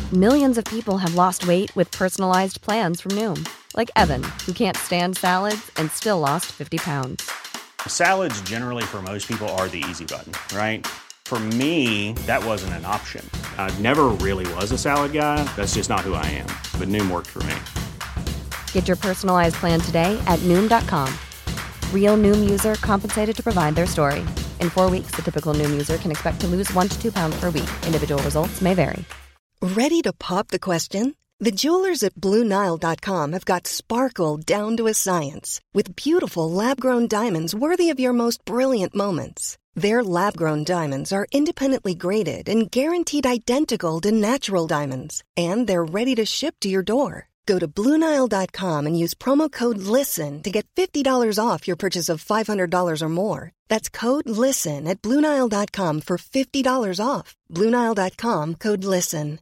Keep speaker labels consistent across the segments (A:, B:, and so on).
A: Millions of people have lost weight with personalized plans from Noom. Like Evan, who can't stand salads and still lost 50 pounds.
B: Salads generally for most people are the easy button, right? For me, that wasn't an option. I never really was a salad guy. That's just not who I am. But Noom worked for me.
A: Get your personalized plan today at Noom.com. Real Noom user compensated to provide their story. In 4 weeks, the typical Noom user can expect to lose 1 to 2 pounds per week. Individual results may vary.
C: Ready to pop the question? The jewelers at BlueNile.com have got sparkle down to a science with beautiful lab-grown diamonds worthy of your most brilliant moments. Their lab-grown diamonds are independently graded and guaranteed identical to natural diamonds, and they're ready to ship to your door. Go to BlueNile.com and use promo code LISTEN to get $50 off your purchase of $500 or more. That's code LISTEN at BlueNile.com for $50 off. BlueNile.com, code LISTEN.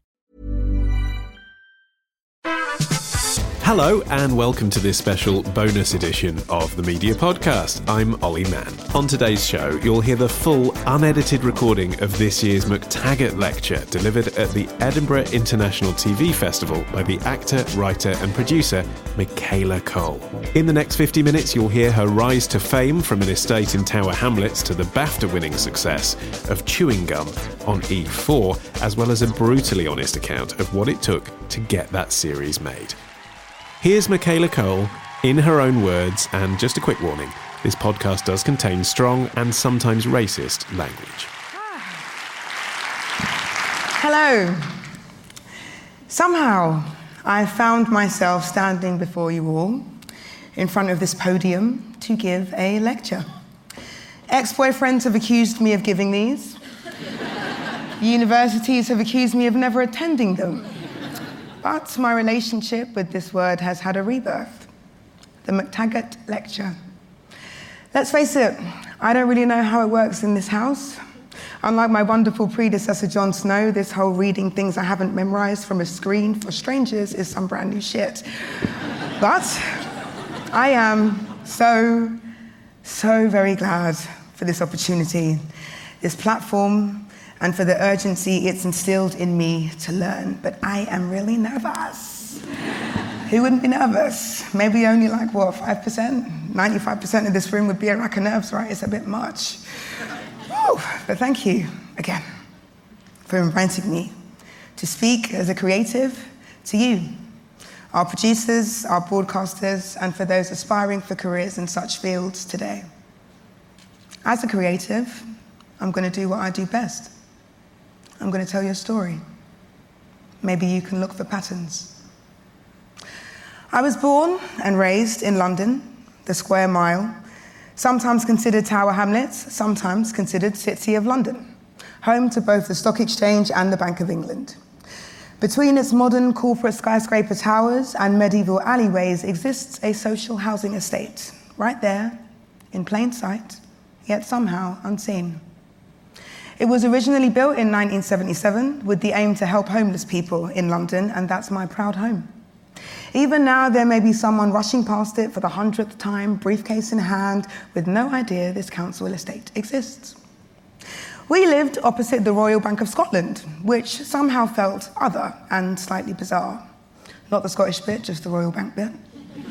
D: Hello and welcome to this special bonus edition of the Media Podcast. I'm Ollie Mann. On today's show, you'll hear the full, unedited recording of this year's McTaggart Lecture delivered at the Edinburgh International TV Festival by the actor, writer and producer Michaela Coel. In the next 50 minutes, you'll hear her rise to fame from an estate in Tower Hamlets to the BAFTA-winning success of Chewing Gum on E4, as well as a brutally honest account of what it took to get that series made. Here's Michaela Coel, in her own words, and just a quick warning, this podcast does contain strong and sometimes racist language.
E: Hello. Somehow, I found myself standing before you all, in front of this podium, to give a lecture. Ex-boyfriends have accused me of giving these. Universities have accused me of never attending them. But my relationship with this word has had a rebirth. The McTaggart Lecture. Let's face it, I don't really know how it works in this house. Unlike my wonderful predecessor, Jon Snow, this whole reading things I haven't memorized from a screen for strangers is some brand new shit. But I am so very glad for this opportunity, this platform, and for the urgency it's instilled in me to learn. But I am really nervous. Who wouldn't be nervous? Maybe only 5%? 95% of this room would be a rack of nerves, right? It's a bit much. Woo. But thank you again for inviting me to speak as a creative to you, our producers, our broadcasters, and for those aspiring for careers in such fields today. As a creative, I'm going to do what I do best. I'm going to tell you a story. Maybe you can look for patterns. I was born and raised in London, the Square Mile, sometimes considered Tower Hamlets, sometimes considered City of London, home to both the Stock Exchange and the Bank of England. Between its modern corporate skyscraper towers and medieval alleyways exists a social housing estate, right there, in plain sight, yet somehow unseen. It was originally built in 1977 with the aim to help homeless people in London, and that's my proud home. Even now, there may be someone rushing past it for the 100th time, briefcase in hand, with no idea this council estate exists. We lived opposite the Royal Bank of Scotland, which somehow felt other and slightly bizarre. Not the Scottish bit, just the Royal Bank bit.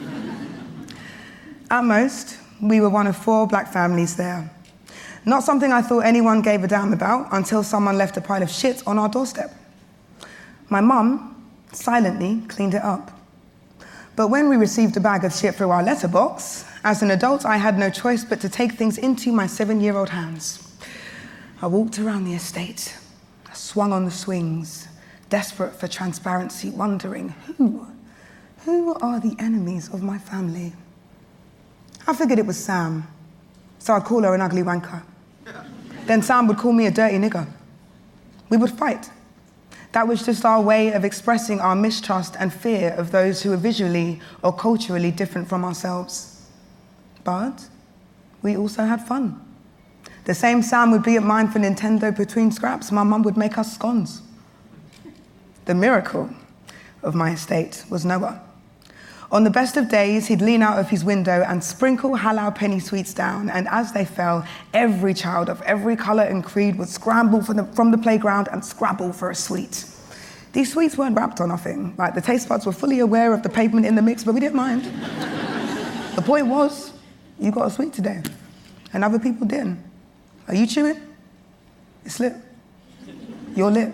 E: At most, we were one of 4 black families there. Not something I thought anyone gave a damn about until someone left a pile of shit on our doorstep. My mum silently cleaned it up. But when we received a bag of shit through our letterbox, as an adult, I had no choice but to take things into my 7-year-old hands. I walked around the estate. I swung on the swings, desperate for transparency, wondering who are the enemies of my family? I figured it was Sam, so I'd call her an ugly wanker. Then Sam would call me a dirty nigger. We would fight. That was just our way of expressing our mistrust and fear of those who are visually or culturally different from ourselves. But we also had fun. The same Sam would be at mine for Nintendo between scraps. My mum would make us scones. The miracle of my estate was Noah. On the best of days, he'd lean out of his window and sprinkle halal penny sweets down, and as they fell, every child of every colour and creed would scramble from the playground and scrabble for a sweet. These sweets weren't wrapped or nothing. Like, the taste buds were fully aware of the pavement in the mix, but we didn't mind. The point was, you got a sweet today, and other people didn't. Are you chewing? It's lit. You're lit.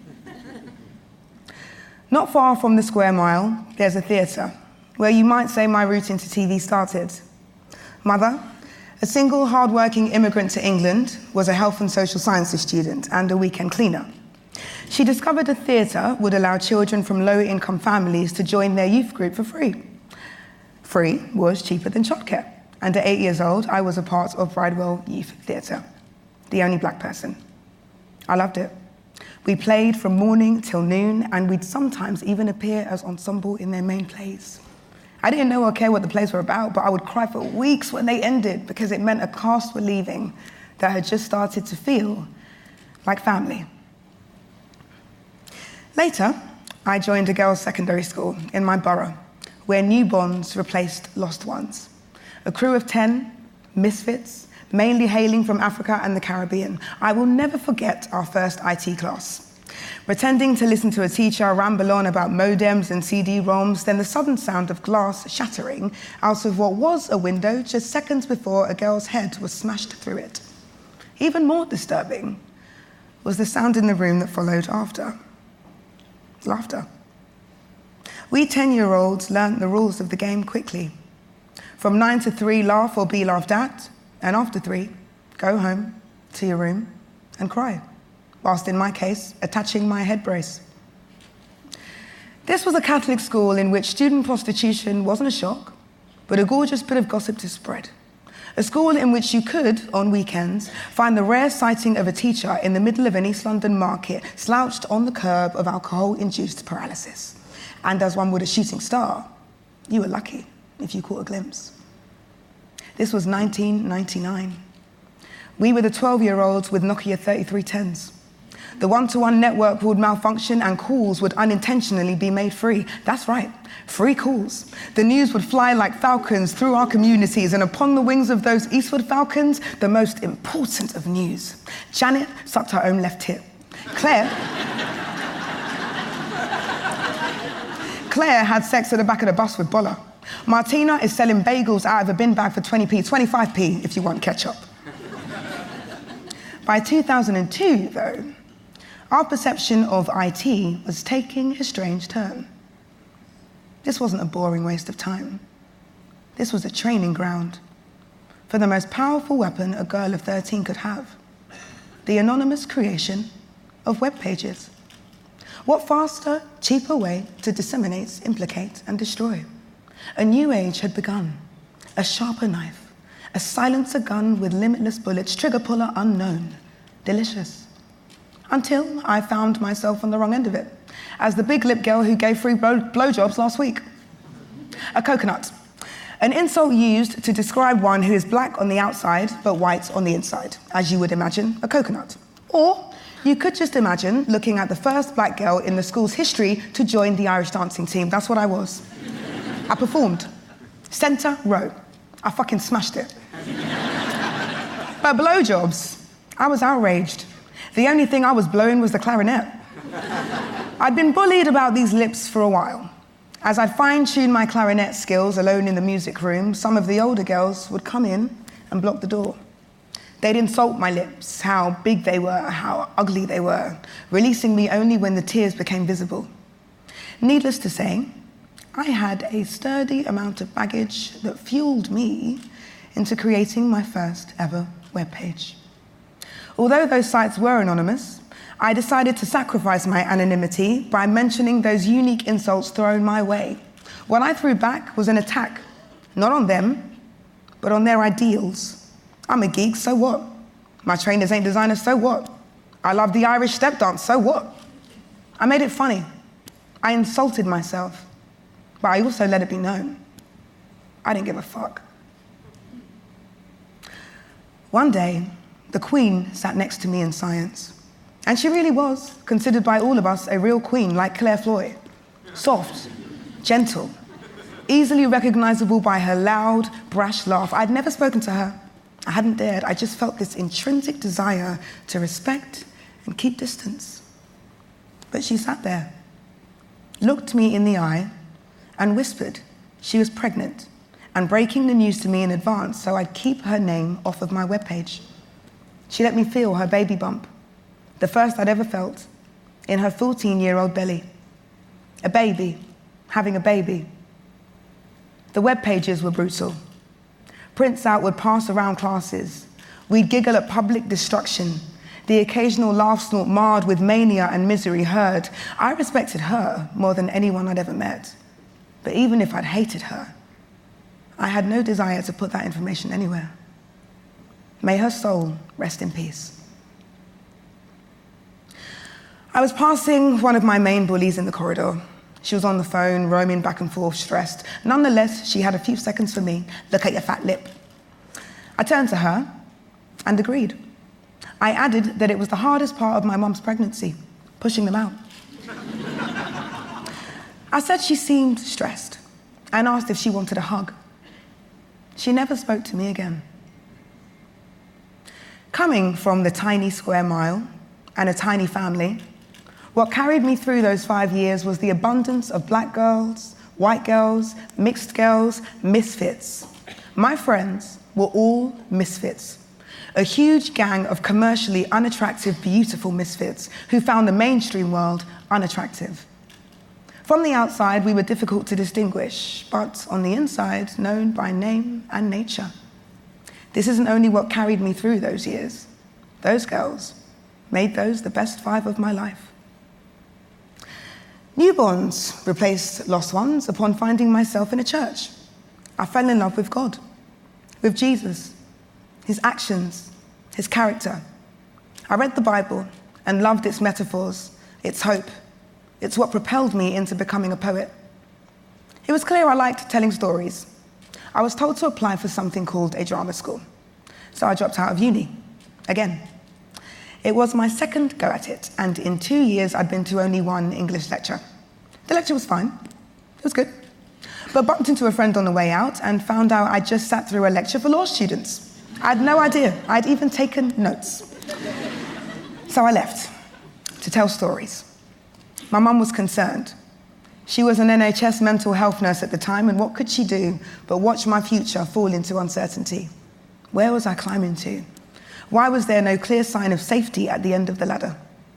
E: Not far from the Square Mile, there's a theatre, where you might say my route into TV started. Mother, a single hard-working immigrant to England, was a health and social sciences student and a weekend cleaner. She discovered a theatre would allow children from low-income families to join their youth group for free. Free was cheaper than childcare, and at 8 years old, I was a part of Bridewell Youth Theatre, the only black person. I loved it. We played from morning till noon, and we'd sometimes even appear as ensemble in their main plays. I didn't know or care what the plays were about, but I would cry for weeks when they ended because it meant a cast were leaving that had just started to feel like family. Later, I joined a girls' secondary school in my borough, where new bonds replaced lost ones. A crew of 10 misfits, mainly hailing from Africa and the Caribbean. I will never forget our first IT class. Pretending to listen to a teacher ramble on about modems and CD-ROMs, then the sudden sound of glass shattering out of what was a window just seconds before a girl's head was smashed through it. Even more disturbing was the sound in the room that followed after. Laughter. We 10-year-olds learnt the rules of the game quickly. From 9 to 3, laugh or be laughed at, and after 3, go home to your room and cry, whilst in my case, attaching my head brace. This was a Catholic school in which student prostitution wasn't a shock, but a gorgeous bit of gossip to spread. A school in which you could, on weekends, find the rare sighting of a teacher in the middle of an East London market, slouched on the curb of alcohol-induced paralysis. And as one would a shooting star, you were lucky if you caught a glimpse. This was 1999. We were the 12-year-olds with Nokia 3310s. The one-to-one network would malfunction and calls would unintentionally be made free. That's right, free calls. The news would fly like falcons through our communities, and upon the wings of those eastward falcons, the most important of news. Janet sucked her own left hip. Claire had sex at the back of the bus with Bola. Martina is selling bagels out of a bin bag for 20p, 25p if you want ketchup. By 2002, though, our perception of IT was taking a strange turn. This wasn't a boring waste of time. This was a training ground for the most powerful weapon a girl of 13 could have: the anonymous creation of web pages. What faster, cheaper way to disseminate, implicate, and destroy? A new age had begun. A sharper knife, a silencer gun with limitless bullets, trigger puller unknown. Delicious. Until I found myself on the wrong end of it, as the big lip girl who gave free blowjobs last week. A coconut. An insult used to describe one who is black on the outside, but white on the inside, as you would imagine a coconut. Or you could just imagine looking at the first black girl in the school's history to join the Irish dancing team. That's what I was. I performed. Centre row. I fucking smashed it. But blowjobs, I was outraged. The only thing I was blowing was the clarinet. I'd been bullied about these lips for a while. As I'd fine-tuned my clarinet skills alone in the music room, some of the older girls would come in and block the door. They'd insult my lips, how big they were, how ugly they were, releasing me only when the tears became visible. Needless to say, I had a sturdy amount of baggage that fueled me into creating my first ever webpage. Although those sites were anonymous, I decided to sacrifice my anonymity by mentioning those unique insults thrown my way. What I threw back was an attack, not on them, but on their ideals. I'm a geek, so what? My trainers ain't designers, so what? I love the Irish step dance, so what? I made it funny. I insulted myself. But I also let it be known, I didn't give a fuck. One day, the Queen sat next to me in science. And she really was considered by all of us a real queen, like Claire Floyd. Soft, gentle, easily recognizable by her loud, brash laugh. I'd never spoken to her. I hadn't dared. I just felt this intrinsic desire to respect and keep distance. But she sat there, looked me in the eye, and whispered she was pregnant and breaking the news to me in advance so I'd keep her name off of my webpage. She let me feel her baby bump, the first I'd ever felt, in her 14-year-old belly. A baby, having a baby. The web pages were brutal. Prints out would pass around classes. We'd giggle at public destruction. The occasional laugh snort marred with mania and misery heard. I respected her more than anyone I'd ever met. But even if I'd hated her, I had no desire to put that information anywhere. May her soul rest in peace. I was passing one of my main bullies in the corridor. She was on the phone, roaming back and forth, stressed. Nonetheless, she had a few seconds for me. Look at your fat lip. I turned to her and agreed. I added that it was the hardest part of my mum's pregnancy, pushing them out. I said she seemed stressed and asked if she wanted a hug. She never spoke to me again. Coming from the tiny square mile and a tiny family, what carried me through those 5 years was the abundance of black girls, white girls, mixed girls, misfits. My friends were all misfits. A huge gang of commercially unattractive, beautiful misfits who found the mainstream world unattractive. From the outside, we were difficult to distinguish, but on the inside, known by name and nature. This isn't only what carried me through those years. Those girls made those the best 5 of my life. Newborns replaced lost ones upon finding myself in a church. I fell in love with God, with Jesus, his actions, his character. I read the Bible and loved its metaphors, its hope. It's what propelled me into becoming a poet. It was clear I liked telling stories. I was told to apply for something called a drama school, so I dropped out of uni, again. It was my second go at it, and in 2 years I'd been to only one English lecture. The lecture was fine, it was good, but bumped into a friend on the way out and found out I'd just sat through a lecture for law students. I had no idea I'd even taken notes. So I left to tell stories. My mum was concerned. She was an NHS mental health nurse at the time, and what could she do but watch my future fall into uncertainty? Where was I climbing to? Why was there no clear sign of safety at the end of the ladder?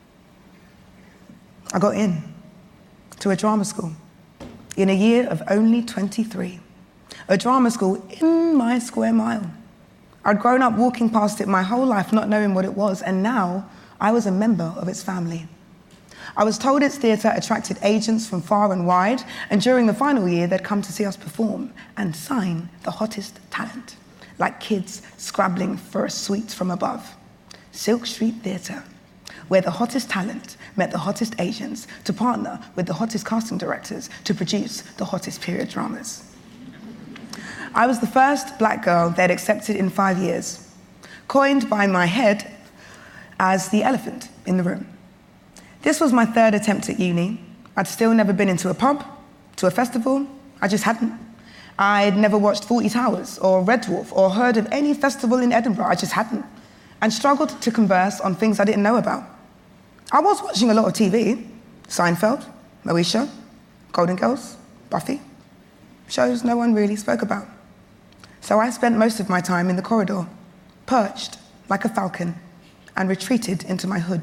E: I got in to a drama school in a year of only 23. A drama school in my square mile. I'd grown up walking past it my whole life, not knowing what it was, and now I was a member of its family. I was told its theatre attracted agents from far and wide, and during the final year, they'd come to see us perform and sign the hottest talent, like kids scrabbling for a suite from above. Silk Street Theatre, where the hottest talent met the hottest agents to partner with the hottest casting directors to produce the hottest period dramas. I was the first black girl they'd accepted in 5 years, coined by my head as the elephant in the room. This was my 3rd attempt at uni. I'd still never been into a pub, to a festival. I just hadn't. I'd never watched 40 Towers or Red Dwarf or heard of any festival in Edinburgh. I just hadn't. And struggled to converse on things I didn't know about. I was watching a lot of TV. Seinfeld, Moesha, Golden Girls, Buffy. Shows no one really spoke about. So I spent most of my time in the corridor, perched like a falcon, and retreated into my hood.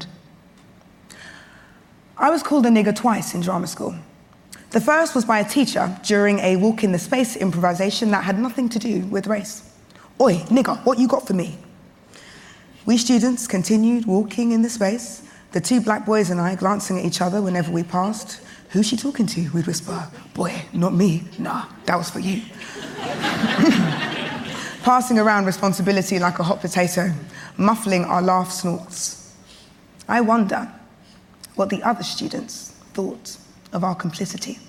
E: I was called a nigger twice in drama school. The first was by a teacher during a walk in the space improvisation that had nothing to do with race. Oi, nigger, what you got for me? We students continued walking in the space, the 2 black boys and I glancing at each other whenever we passed. Who's she talking to? We'd whisper. Boy, not me. Nah, that was for you. Passing around responsibility like a hot potato, muffling our laugh snorts. I wonder what the other students thought of our complicity.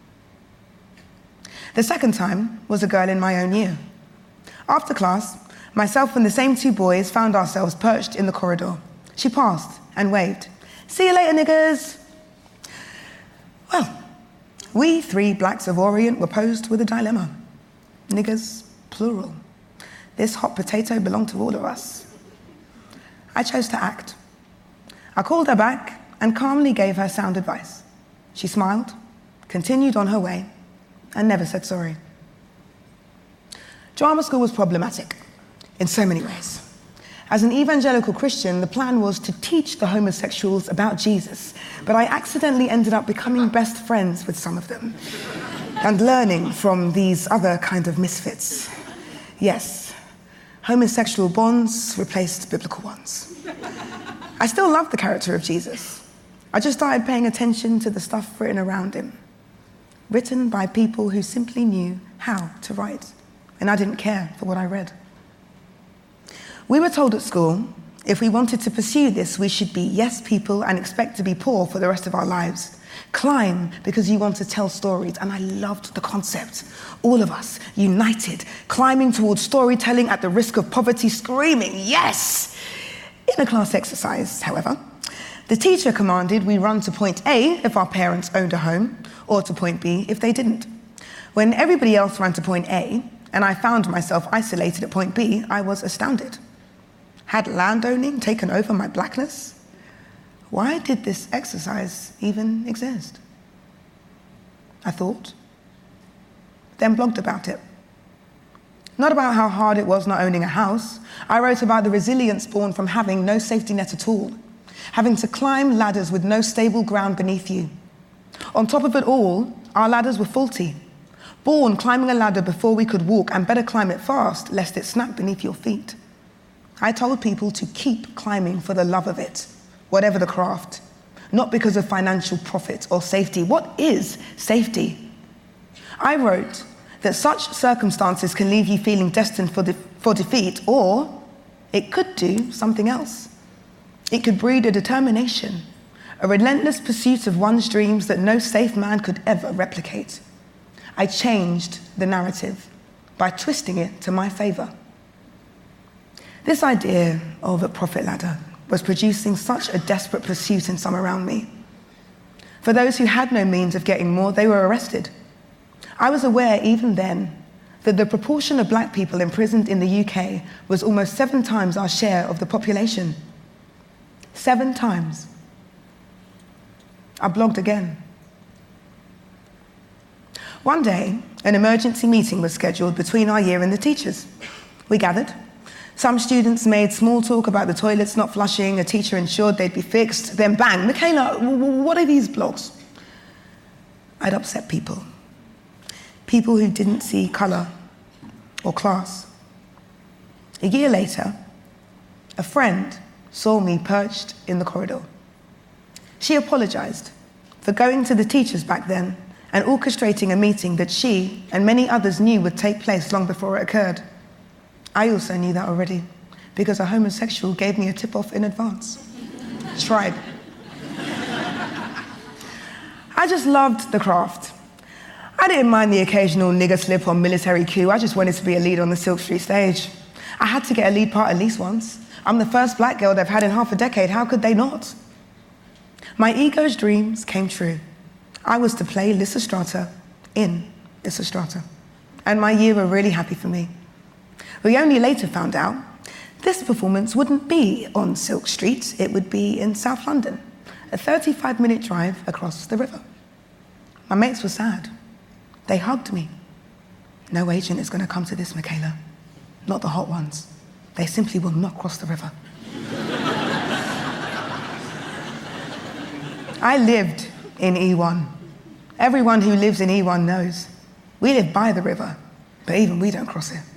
E: The second time was a girl in my own year. After class, myself and the same 2 boys found ourselves perched in the corridor. She passed and waved. See you later, niggers. Well, we 3 blacks of Orient were posed with a dilemma. Niggers, plural. This hot potato belonged to all of us. I chose to act. I called her back and calmly gave her sound advice. She smiled, continued on her way, and never said sorry. Drama school was problematic in so many ways. As an evangelical Christian, the plan was to teach the homosexuals about Jesus, but I accidentally ended up becoming best friends with some of them and learning from these other kind of misfits. Yes, homosexual bonds replaced biblical ones. I still love the character of Jesus. I just started paying attention to the stuff written around him, written by people who simply knew how to write, and I didn't care for what I read. We were told at school, if we wanted to pursue this, we should be yes people and expect to be poor for the rest of our lives. Climb because you want to tell stories, and I loved the concept. All of us, united, climbing towards storytelling at the risk of poverty, screaming, yes! In a class exercise, however, the teacher commanded we run to point A if our parents owned a home, or to point B if they didn't. When everybody else ran to point A, and I found myself isolated at point B, I was astounded. Had landowning taken over my blackness? Why did this exercise even exist? I thought, then blogged about it. Not about how hard it was not owning a house. I wrote about the resilience born from having no safety net at all, having to climb ladders with no stable ground beneath you. On top of it all, our ladders were faulty. Born climbing a ladder before we could walk, and better climb it fast, lest it snap beneath your feet. I told people to keep climbing for the love of it, whatever the craft, not because of financial profit or safety. What is safety? I wrote that such circumstances can leave you feeling destined for defeat, or it could do something else. It could breed a determination, a relentless pursuit of one's dreams that no safe man could ever replicate. I changed the narrative by twisting it to my favor. This idea of a profit ladder was producing such a desperate pursuit in some around me. For those who had no means of getting more, they were arrested. I was aware even then that the proportion of black people imprisoned in the UK was almost 7 times our share of the population. 7 times. I blogged again. One day, an emergency meeting was scheduled between our year and the teachers. We gathered. Some students made small talk about the toilets not flushing, a teacher ensured they'd be fixed, then bang, Michaela, what are these blogs? I'd upset people. People who didn't see colour or class. A year later, a friend saw me perched in the corridor. She apologised for going to the teachers back then and orchestrating a meeting that she and many others knew would take place long before it occurred. I also knew that already, because a homosexual gave me a tip-off in advance. Tribe. I just loved the craft. I didn't mind the occasional nigger slip or military coup. I just wanted to be a lead on the Silk Street stage. I had to get a lead part at least once. I'm the first black girl they've had in half a decade. How could they not? My ego's dreams came true. I was to play Lysistrata in Lysistrata. And my year were really happy for me. We only later found out this performance wouldn't be on Silk Street, it would be in South London, a 35-minute drive across the river. My mates were sad. They hugged me. No agent is going to come to this, Michaela. Not the hot ones. They simply will not cross the river. I lived in E1. Everyone who lives in E1 knows. We live by the river, but even we don't cross it.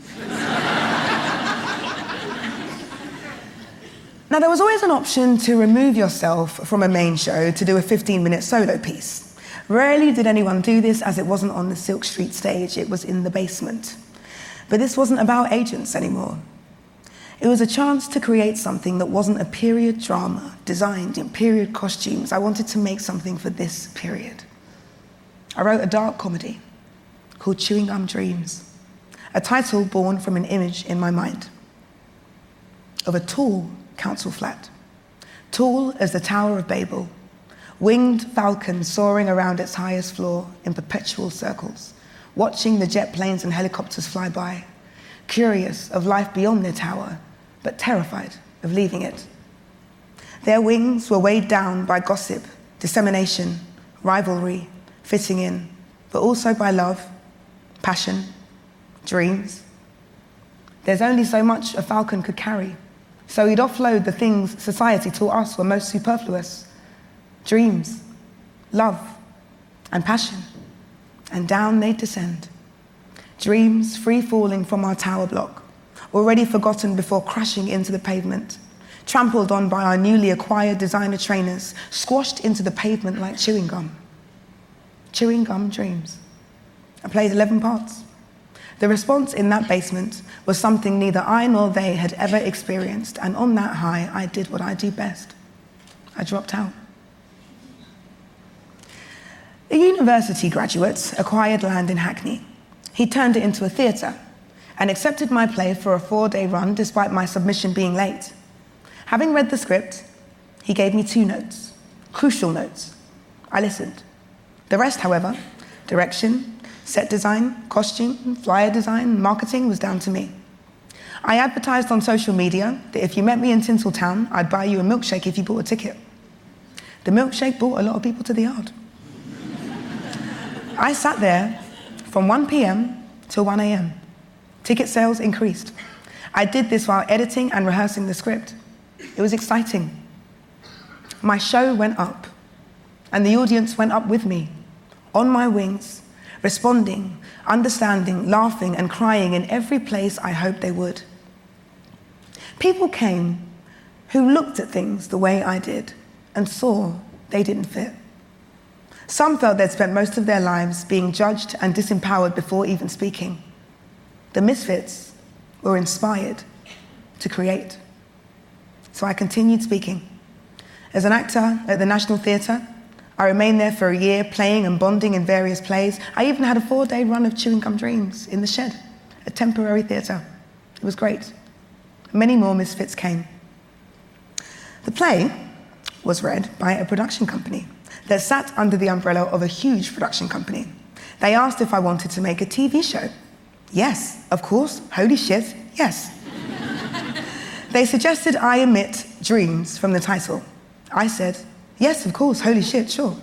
E: Now, there was always an option to remove yourself from a main show to do a 15-minute solo piece. Rarely did anyone do this, as it wasn't on the Silk Street stage, it was in the basement. But this wasn't about agents anymore. It was a chance to create something that wasn't a period drama designed in period costumes. I wanted to make something for this period. I wrote a dark comedy called Chewing Gum Dreams, a title born from an image in my mind of a tall council flat, tall as the Tower of Babel, winged falcon soaring around its highest floor in perpetual circles, watching the jet planes and helicopters fly by, curious of life beyond their tower, but terrified of leaving it. Their wings were weighed down by gossip, dissemination, rivalry, fitting in, but also by love, passion, dreams. There's only so much a falcon could carry, so he'd offload the things society taught us were most superfluous: dreams, love, and passion. And down they'd descend. Dreams free-falling from our tower block, already forgotten before crashing into the pavement, trampled on by our newly acquired designer trainers, squashed into the pavement like chewing gum. Chewing gum dreams. I played 11 parts. The response in that basement was something neither I nor they had ever experienced, and on that high, I did what I do best. I dropped out. A university graduate acquired land in Hackney. He turned it into a theatre and accepted my play for a 4-day run despite my submission being late. Having read the script, he gave me 2 notes, crucial notes. I listened. The rest, however, direction, set design, costume, flyer design, marketing, was down to me. I advertised on social media that if you met me in Tinseltown, I'd buy you a milkshake if you bought a ticket. The milkshake brought a lot of people to the yard. I sat there from 1 p.m. till 1 a.m. Ticket sales increased. I did this while editing and rehearsing the script. It was exciting. My show went up, and the audience went up with me, on my wings, responding, understanding, laughing, and crying in every place I hoped they would. People came who looked at things the way I did and saw they didn't fit. Some felt they'd spent most of their lives being judged and disempowered before even speaking. The misfits were inspired to create. So I continued speaking. As an actor at the National Theatre, I remained there for a year, playing and bonding in various plays. I even had a 4-day run of Chewing Gum Dreams in the Shed, a temporary theatre. It was great. Many more misfits came. The play was read by a production company that sat under the umbrella of a huge production company. They asked if I wanted to make a TV show. Yes, of course, holy shit, yes. They suggested I omit dreams from the title. I said, yes, of course, holy shit, sure.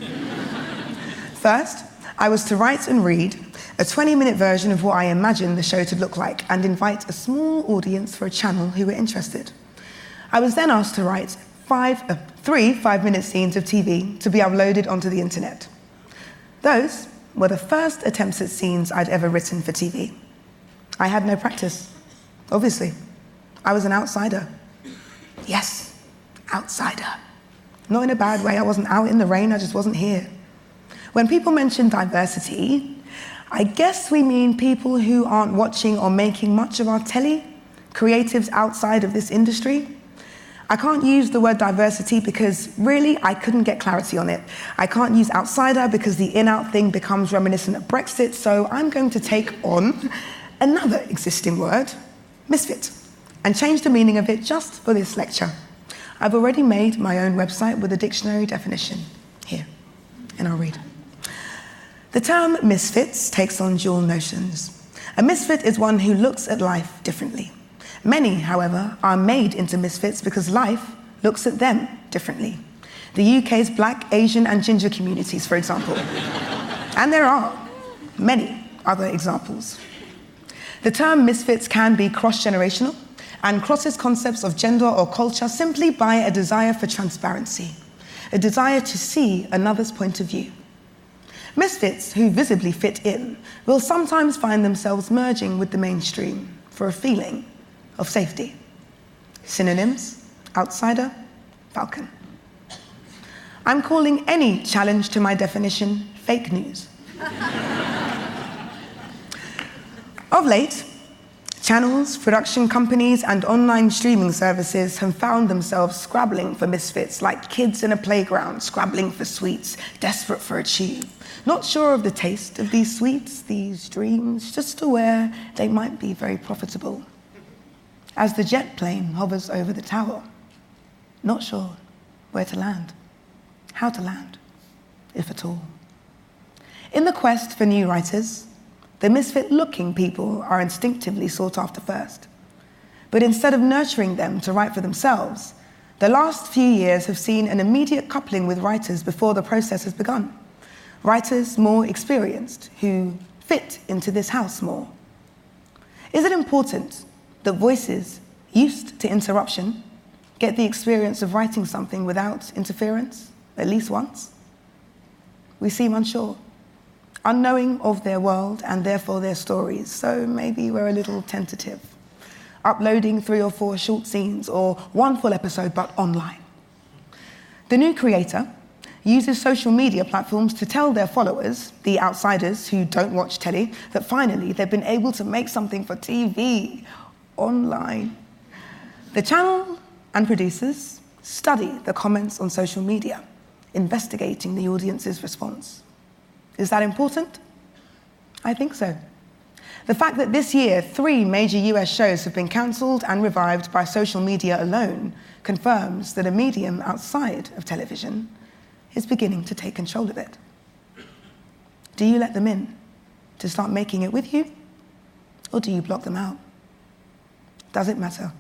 E: First, I was to write and read a 20-minute version of what I imagined the show to look like and invite a small audience for a channel who were interested. I was then asked to write 3 5-minute scenes of TV to be uploaded onto the internet. Those were the first attempts at scenes I'd ever written for TV. I had no practice, obviously. I was an outsider. Yes, outsider. Not in a bad way, I wasn't out in the rain, I just wasn't here. When people mention diversity, I guess we mean people who aren't watching or making much of our telly, creatives outside of this industry. I can't use the word diversity because really I couldn't get clarity on it. I can't use outsider because the in-out thing becomes reminiscent of Brexit, so I'm going to take on another existing word, misfit, and change the meaning of it just for this lecture. I've already made my own website with a dictionary definition here, and I'll read. The term misfits takes on dual notions. A misfit is one who looks at life differently. Many, however, are made into misfits because life looks at them differently. The UK's Black, Asian, and ginger communities, for example. And there are many other examples. The term misfits can be cross-generational and crosses concepts of gender or culture simply by a desire for transparency, a desire to see another's point of view. Misfits who visibly fit in will sometimes find themselves merging with the mainstream for a feeling of safety. Synonyms: outsider, falcon. I'm calling any challenge to my definition fake news. Of late, channels, production companies, and online streaming services have found themselves scrabbling for misfits like kids in a playground scrabbling for sweets, desperate for a chew. Not sure of the taste of these sweets, these dreams, just aware they might be very profitable. As the jet plane hovers over the tower, not sure where to land, how to land, if at all. In the quest for new writers, the misfit-looking people are instinctively sought after first. But instead of nurturing them to write for themselves, the last few years have seen an immediate coupling with writers before the process has begun. Writers more experienced who fit into this house more. Is it important that voices used to interruption get the experience of writing something without interference, at least once? We seem unsure, unknowing of their world and therefore their stories, so maybe we're a little tentative, uploading 3 or 4 short scenes or 1 full episode but online. The new creator uses social media platforms to tell their followers, the outsiders who don't watch telly, that finally they've been able to make something for TV online. The channel and producers study the comments on social media, investigating the audience's response. Is that important? I think so. The fact that this year 3 major US shows have been cancelled and revived by social media alone confirms that a medium outside of television is beginning to take control of it. Do you let them in to start making it with you, or do you block them out? Does it matter?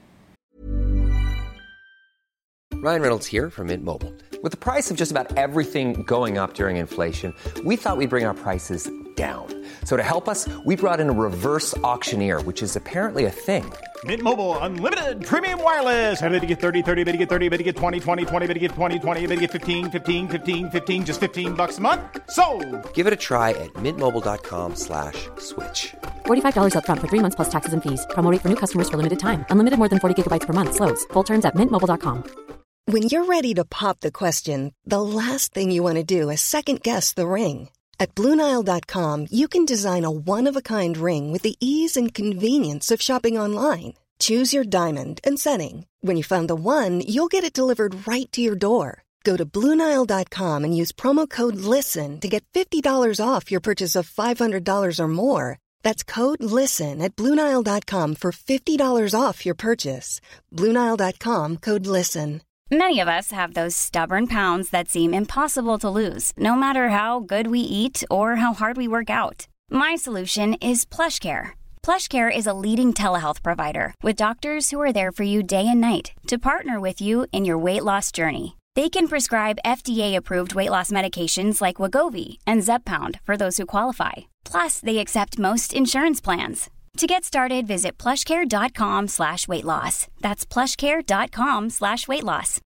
F: Ryan Reynolds here from Mint Mobile. With the price of just about everything going up during inflation, we thought we'd bring our prices down. So to help us, we brought in a reverse auctioneer, which is apparently a thing.
G: Mint Mobile Unlimited Premium Wireless. How to get 30, 30, bit to get 30, bit to get 20, 20, 20, bit to get 20, 20, bit to get 15, 15, 15, 15, just $15 a month? Sold!
F: Give it a try at mintmobile.com/switch.
H: $45 up front for 3 months plus taxes and fees. Promo rate for new customers for limited time. Unlimited more than 40 gigabytes per month. Slows full terms at mintmobile.com.
C: When you're ready to pop the question, the last thing you want to do is second-guess the ring. At BlueNile.com, you can design a one-of-a-kind ring with the ease and convenience of shopping online. Choose your diamond and setting. When you find the one, you'll get it delivered right to your door. Go to BlueNile.com and use promo code LISTEN to get $50 off your purchase of $500 or more. That's code LISTEN at BlueNile.com for $50 off your purchase. BlueNile.com, code LISTEN.
I: Many of us have those stubborn pounds that seem impossible to lose, no matter how good we eat or how hard we work out. My solution is PlushCare. PlushCare is a leading telehealth provider with doctors who are there for you day and night to partner with you in your weight loss journey. They can prescribe FDA-approved weight loss medications like Wegovy and Zepbound for those who qualify. Plus, they accept most insurance plans. To get started, visit plushcare.com/weightloss. That's plushcare.com/weightloss.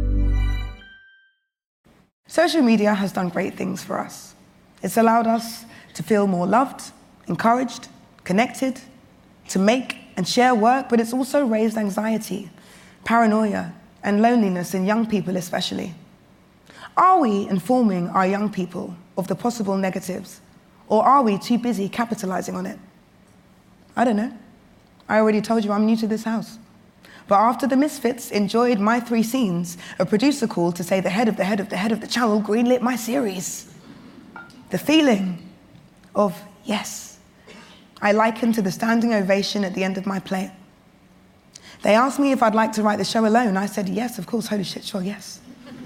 E: Social media has done great things for us. It's allowed us to feel more loved, encouraged, connected, to make and share work, but it's also raised anxiety, paranoia, and loneliness in young people especially. Are we informing our young people of the possible negatives, or are we too busy capitalizing on it? I don't know. I already told you I'm new to this house. But after the Misfits enjoyed my 3 scenes, a producer called to say the head of the channel greenlit my series. The feeling of yes, I liken to the standing ovation at the end of my play. They asked me if I'd like to write the show alone. I said yes, of course, holy shit, sure, yes.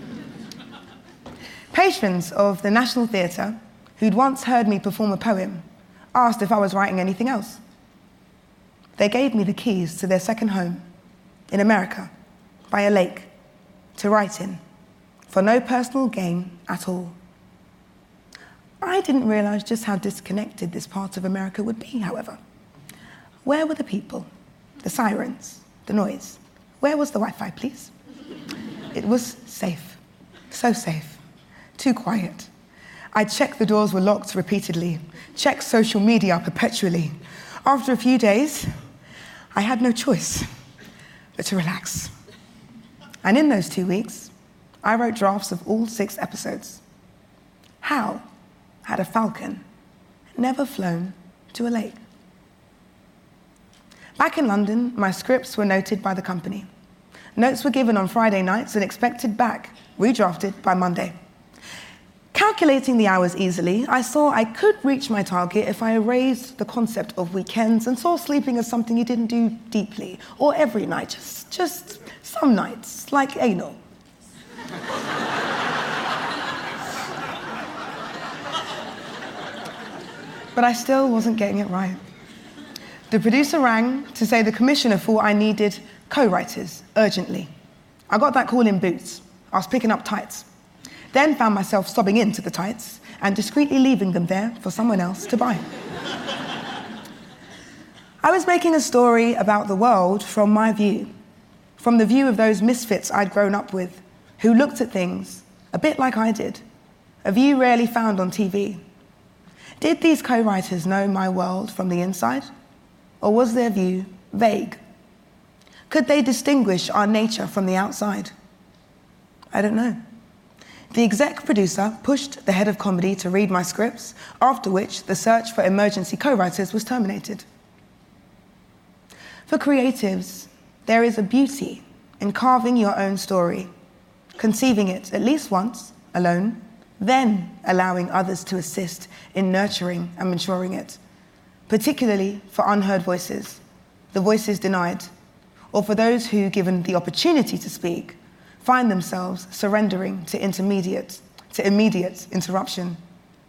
E: Patrons of the National Theatre, who'd once heard me perform a poem, asked if I was writing anything else. They gave me the keys to their second home in America, by a lake, to write in, for no personal gain at all. I didn't realize just how disconnected this part of America would be, however. Where were the people, the sirens, the noise? Where was the Wi-Fi, please? It was safe, so safe, too quiet. I checked the doors were locked repeatedly, checked social media perpetually. After a few days, I had no choice but to relax. And in those 2 weeks, I wrote drafts of all 6 episodes. How had a falcon never flown to a lake? Back in London, my scripts were noted by the company. Notes were given on Friday nights and expected back, redrafted by Monday. Calculating the hours easily, I saw I could reach my target if I erased the concept of weekends and saw sleeping as something you didn't do deeply, or every night, just some nights, like anal. But I still wasn't getting it right. The producer rang to say the commissioner thought I needed co-writers urgently. I got that call in boots. I was picking up tights. Then found myself sobbing into the tights and discreetly leaving them there for someone else to buy. I was making a story about the world from my view, from the view of those misfits I'd grown up with, who looked at things a bit like I did, a view rarely found on TV. Did these co-writers know my world from the inside, or was their view vague? Could they distinguish our nature from the outside? I don't know. The exec producer pushed the head of comedy to read my scripts, after which the search for emergency co-writers was terminated. For creatives, there is a beauty in carving your own story, conceiving it at least once, alone, then allowing others to assist in nurturing and maturing it, particularly for unheard voices, the voices denied, or for those who, given the opportunity to speak, find themselves surrendering to immediate interruption.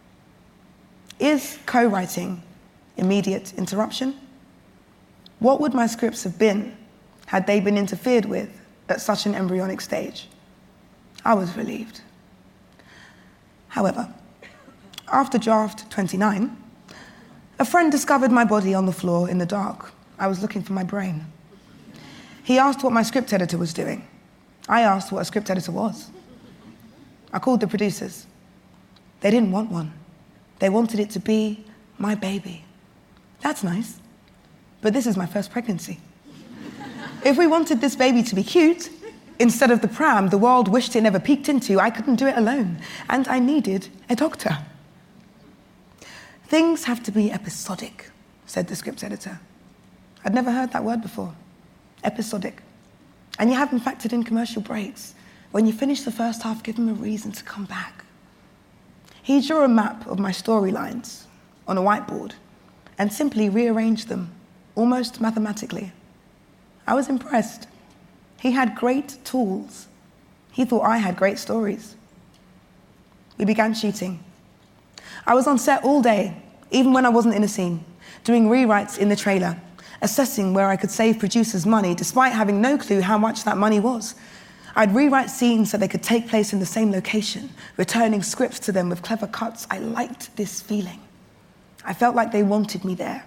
E: Is co-writing immediate interruption? What would my scripts have been had they been interfered with at such an embryonic stage? I was relieved. However, after draft 29, a friend discovered my body on the floor in the dark. I was looking for my brain. He asked what my script editor was doing. I asked what a script editor was. I called the producers. They didn't want one. They wanted it to be my baby. That's nice, but this is my first pregnancy. If we wanted this baby to be cute, instead of the pram the world wished it never peeked into, I couldn't do it alone, and I needed a doctor. Things have to be episodic, said the script editor. I'd never heard that word before, episodic. And you haven't factored in commercial breaks. When you finish the first half, give them a reason to come back. He drew a map of my storylines on a whiteboard and simply rearranged them, almost mathematically. I was impressed. He had great tools. He thought I had great stories. We began shooting. I was on set all day, even when I wasn't in a scene, doing rewrites in the trailer, assessing where I could save producers money despite having no clue how much that money was. I'd rewrite scenes so they could take place in the same location, returning scripts to them with clever cuts. I liked this feeling. I felt like they wanted me there.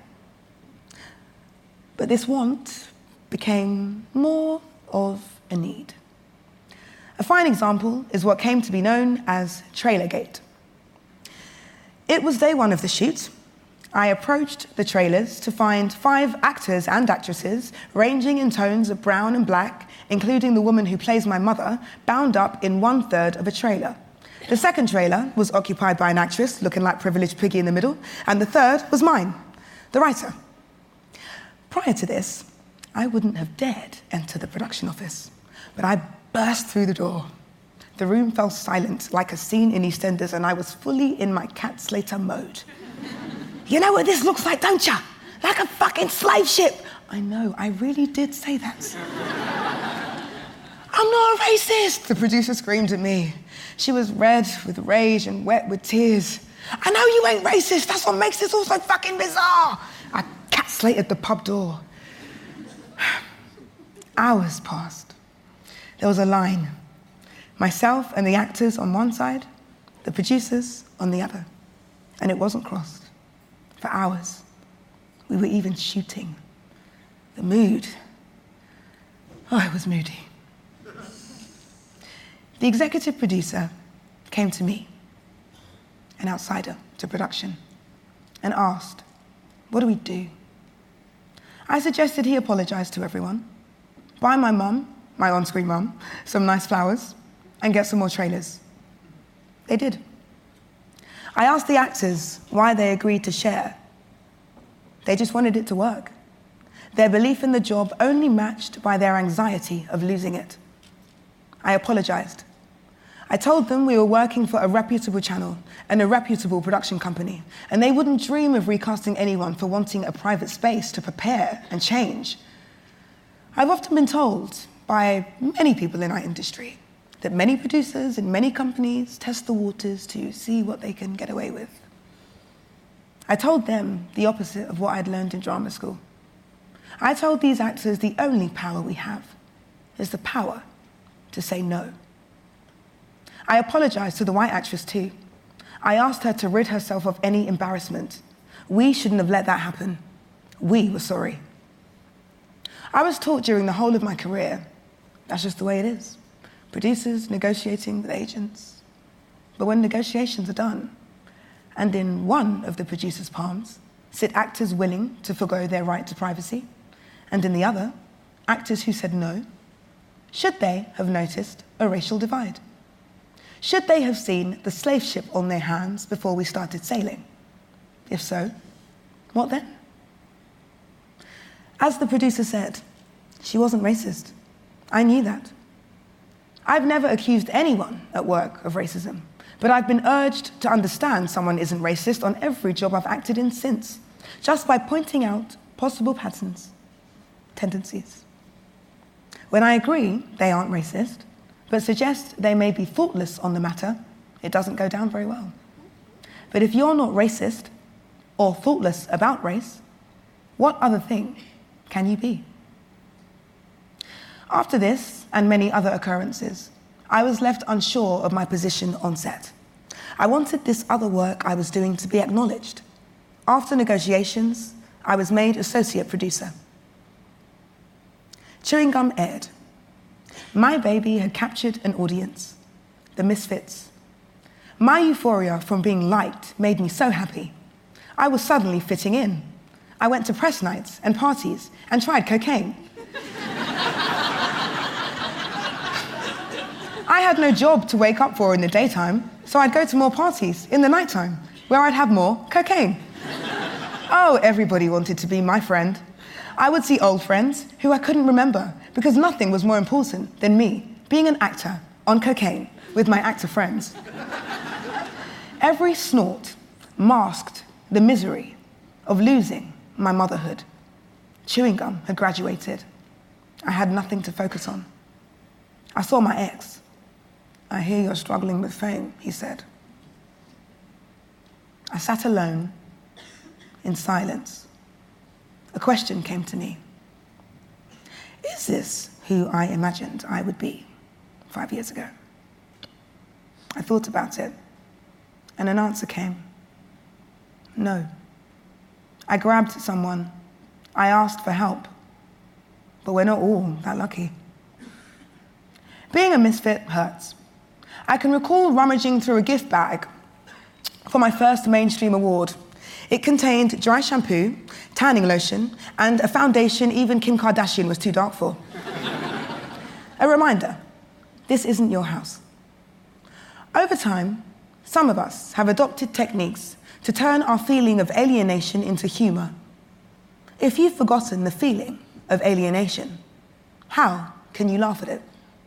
E: But this want became more of a need. A fine example is what came to be known as Trailergate. It was day one of the shoot. I approached the trailers to find 5 actors and actresses, ranging in tones of brown and black, including the woman who plays my mother, bound up in 1/3 of a trailer. The second trailer was occupied by an actress looking like Privileged Piggy in the middle, and the third was mine, the writer. Prior to this, I wouldn't have dared enter the production office, but I burst through the door. The room fell silent like a scene in EastEnders, and I was fully in my Cat Slater mode. You know what this looks like, don't ya? Like a fucking slave ship. I know, I really did say that. I'm not a racist, the producer screamed at me. She was red with rage and wet with tears. I know you ain't racist, that's what makes this all so fucking bizarre. I cat-slated the pub door. Hours passed. There was a line. Myself and the actors on one side, the producers on the other. And it wasn't crossed. For hours. We were even shooting. The mood. Oh, it was moody. The executive producer came to me, an outsider to production, and asked, what do we do? I suggested he apologize to everyone, buy my mum, my on-screen mum, some nice flowers, and get some more trailers. They did. I asked the actors why they agreed to share. They just wanted it to work. Their belief in the job only matched by their anxiety of losing it. I apologized. I told them we were working for a reputable channel and a reputable production company, and they wouldn't dream of recasting anyone for wanting a private space to prepare and change. I've often been told by many people in our industry that many producers in many companies test the waters to see what they can get away with. I told them the opposite of what I'd learned in drama school. I told these actors the only power we have is the power to say no. I apologized to the white actress too. I asked her to rid herself of any embarrassment. We shouldn't have let that happen. We were sorry. I was taught during the whole of my career, that's just the way it is. Producers negotiating with agents. But when negotiations are done, and in one of the producer's palms sit actors willing to forgo their right to privacy, and in the other, actors who said no, should they have noticed a racial divide? Should they have seen the slave ship on their hands before we started sailing? If so, what then? As the producer said, she wasn't racist. I knew that. I've never accused anyone at work of racism, but I've been urged to understand someone isn't racist on every job I've acted in since, just by pointing out possible patterns, tendencies. When I agree they aren't racist, but suggest they may be thoughtless on the matter, it doesn't go down very well. But if you're not racist or thoughtless about race, what other thing can you be? After this and many other occurrences, I was left unsure of my position on set. I wanted this other work I was doing to be acknowledged. After negotiations, I was made associate producer. Chewing Gum aired. My baby had captured an audience, the Misfits. My euphoria from being liked made me so happy. I was suddenly fitting in. I went to press nights and parties and tried cocaine. I had no job to wake up for in the daytime, so I'd go to more parties in the nighttime, where I'd have more cocaine. Oh, everybody wanted to be my friend. I would see old friends who I couldn't remember because nothing was more important than me being an actor on cocaine with my actor friends. Every snort masked the misery of losing my motherhood. Chewing Gum had graduated. I had nothing to focus on. I saw my ex. I hear you're struggling with fame, he said. I sat alone in silence. A question came to me. Is this who I imagined I would be 5 years ago? I thought about it, and an answer came. No. I grabbed someone. I asked for help. But we're not all that lucky. Being a misfit hurts. I can recall rummaging through a gift bag for my first mainstream award. It contained dry shampoo, tanning lotion, and a foundation even Kim Kardashian was too dark for. A reminder, this isn't your house. Over time, some of us have adopted techniques to turn our feeling of alienation into humor. If you've forgotten the feeling of alienation, how can you laugh at it?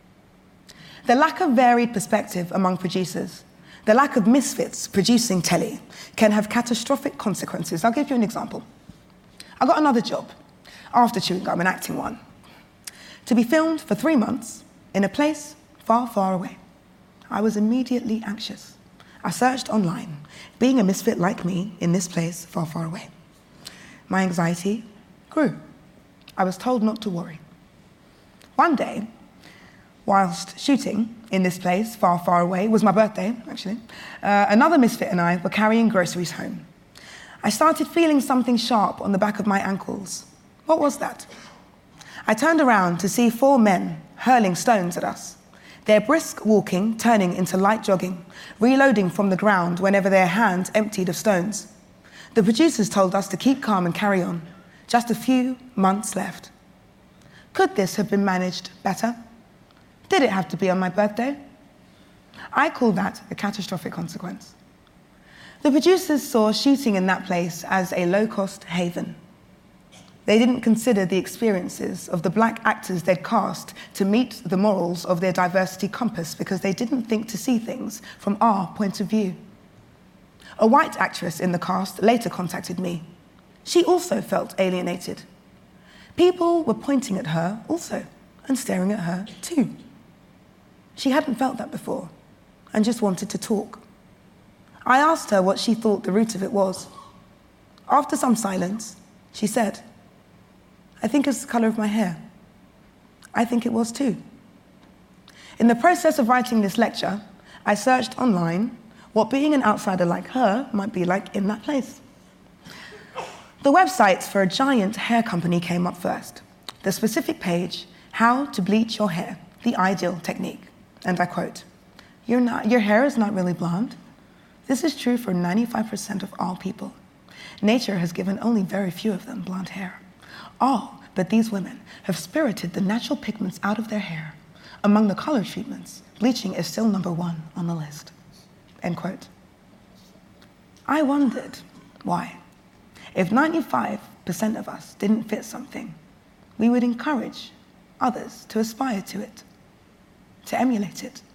E: The lack of varied perspective among producers, the lack of misfits producing telly, can have catastrophic consequences. I'll give you an example. I got another job after Chewing Gum, an acting one, to be filmed for 3 months in a place far, far away. I was immediately anxious. I searched online, being a misfit like me in this place far, far away. My anxiety grew. I was told not to worry. One day, whilst shooting in this place far, far away, it was my birthday, actually, another misfit and I were carrying groceries home. I started feeling something sharp on the back of my ankles. What was that? I turned around to see 4 men hurling stones at us. Their brisk walking turning into light jogging, reloading from the ground whenever their hands emptied of stones. The producers told us to keep calm and carry on. Just a few months left. Could this have been managed better? Did it have to be on my birthday? I call that a catastrophic consequence. The producers saw shooting in that place as a low-cost haven. They didn't consider the experiences of the black actors they'd cast to meet the morals of their diversity compass because they didn't think to see things from our point of view. A white actress in the cast later contacted me. She also felt alienated. People were pointing at her also and staring at her too. She hadn't felt that before and just wanted to talk. I asked her what she thought the root of it was. After some silence, she said, "I think it's the colour of my hair." I think it was too. In the process of writing this lecture, I searched online what being an outsider like her might be like in that place. The websites for a giant hair company came up first. The specific page, How to Bleach Your Hair, the Ideal Technique. And I quote, your hair is not really blonde. This is true for 95% of all people. Nature has given only very few of them blonde hair. All but these women have spirited the natural pigments out of their hair. Among the color treatments, bleaching is still number 1 on the list. End quote. I wondered why. If 95% of us didn't fit something, we would encourage others to aspire to it, to emulate it.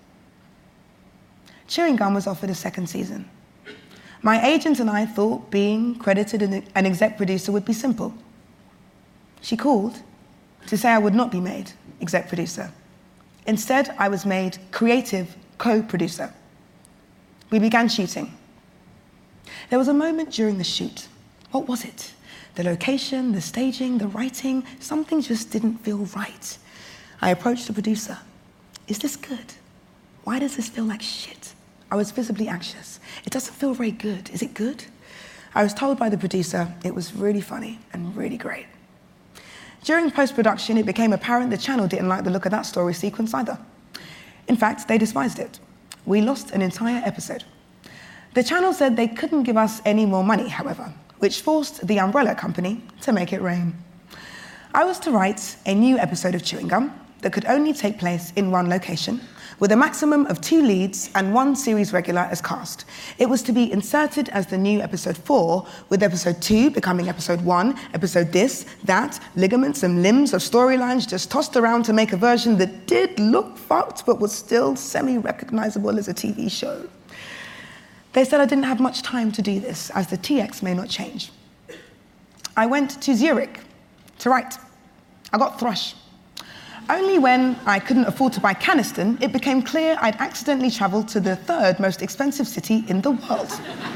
E: Chewing Gum was offered a second season. My agent and I thought being credited an exec producer would be simple. She called to say I would not be made exec producer. Instead, I was made creative co-producer. We began shooting. There was a moment during the shoot. What was it? The location, the staging, the writing, something just didn't feel right. I approached the producer. Is this good? Why does this feel like shit? I was visibly anxious. It doesn't feel very good. Is it good? I was told by the producer it was really funny and really great. During post-production, it became apparent the channel didn't like the look of that story sequence either. In fact, they despised it. We lost an entire episode. The channel said they couldn't give us any more money, however, which forced the umbrella company to make it rain. I was to write a new episode of Chewing Gum that could only take place in one location, with a maximum of 2 leads and 1 series regular as cast. It was to be inserted as the new episode 4, with episode 2 becoming episode 1, episode this, that, ligaments and limbs of storylines just tossed around to make a version that did look fucked, but was still semi-recognizable as a TV show. They said I didn't have much time to do this, as the TX may not change. I went to Zurich to write. I got thrush. Only when I couldn't afford to buy Caniston, it became clear I'd accidentally traveled to the 3rd most expensive city in the world.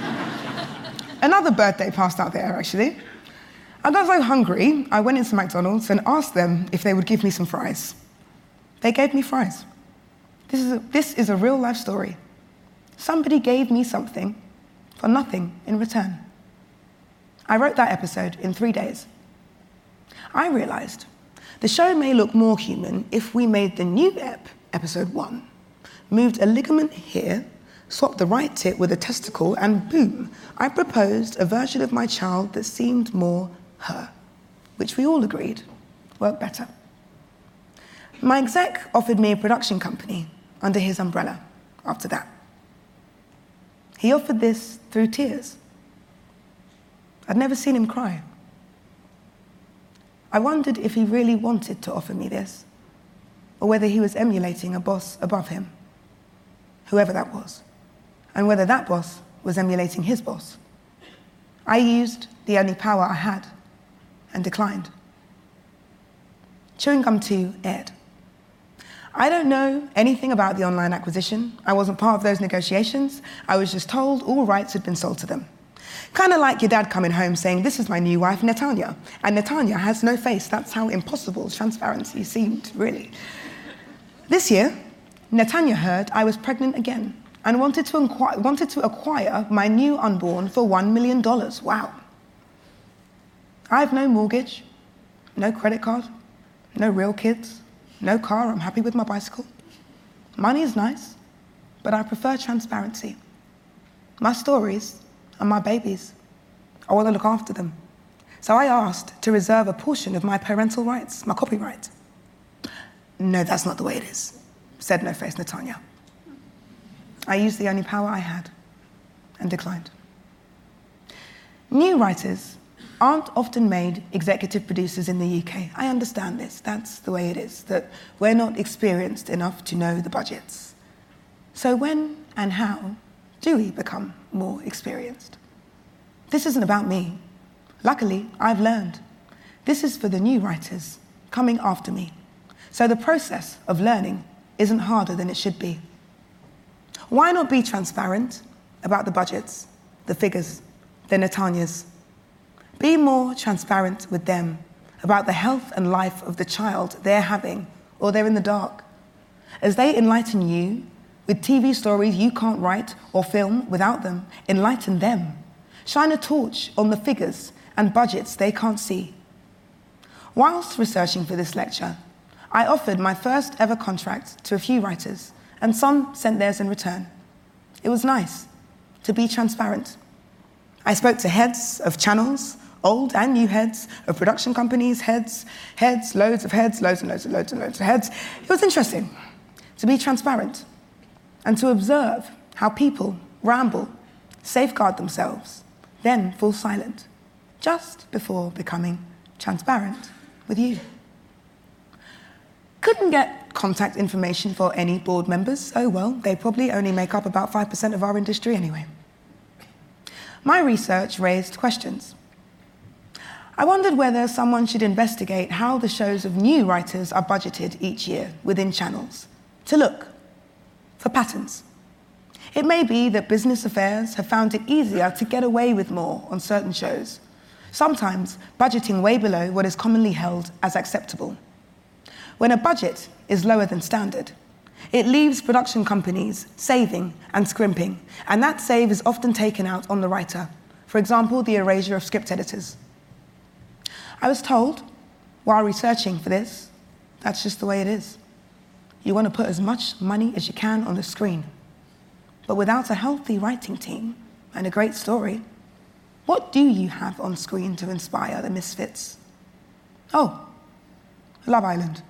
E: Another birthday passed out there, actually. I got so hungry, I went into McDonald's and asked them if they would give me some fries. They gave me fries. This is a real-life story. Somebody gave me something for nothing in return. I wrote that episode in 3 days. I realized the show may look more human if we made the new episode 1, moved a ligament here, swapped the right tit with a testicle, and boom, I proposed a version of my child that seemed more her, which we all agreed worked better. My exec offered me a production company under his umbrella after that. He offered this through tears. I'd never seen him cry. I wondered if he really wanted to offer me this, or whether he was emulating a boss above him, whoever that was, and whether that boss was emulating his boss. I used the only power I had and declined. Chewing Gum 2 aired. I don't know anything about the online acquisition. I wasn't part of those negotiations. I was just told all rights had been sold to them. Kind of like your dad coming home saying, this is my new wife, Netanya. And Netanya has no face. That's how impossible transparency seemed, really. This year, Netanya heard I was pregnant again and wanted to acquire my new unborn for $1 million. Wow. I have no mortgage, no credit card, no real kids, no car. I'm happy with my bicycle. Money is nice, but I prefer transparency. My stories are my babies. I want to look after them. So I asked to reserve a portion of my parental rights, my copyright. No, that's not the way it is, said no-face Netanya. I used the only power I had and declined. New writers aren't often made executive producers in the UK. I understand this. That's the way it is, that we're not experienced enough to know the budgets. So when and how do we become more experienced? This isn't about me. Luckily, I've learned. This is for the new writers coming after me. So the process of learning isn't harder than it should be. Why not be transparent about the budgets, the figures, the Netanyas? Be more transparent with them about the health and life of the child they're having, or they're in the dark. As they enlighten you with TV stories you can't write or film without them. Enlighten them. Shine a torch on the figures and budgets they can't see. Whilst researching for this lecture, I offered my first ever contract to a few writers, and some sent theirs in return. It was nice to be transparent. I spoke to heads of channels, old and new heads, of production companies, heads, loads of heads, loads of heads. It was interesting to be transparent and to observe how people ramble, safeguard themselves, then fall silent, just before becoming transparent with you. Couldn't get contact information for any board members. Oh well, they probably only make up about 5% of our industry anyway. My research raised questions. I wondered whether someone should investigate how the shows of new writers are budgeted each year within channels, to look for patterns. It may be that business affairs have found it easier to get away with more on certain shows, sometimes budgeting way below what is commonly held as acceptable. When a budget is lower than standard, it leaves production companies saving and scrimping, and that save is often taken out on the writer. For example, the erasure of script editors. I was told, while researching for this, that's just the way it is. You want to put as much money as you can on the screen. But without a healthy writing team and a great story, what do you have on screen to inspire the misfits? Oh, Love Island.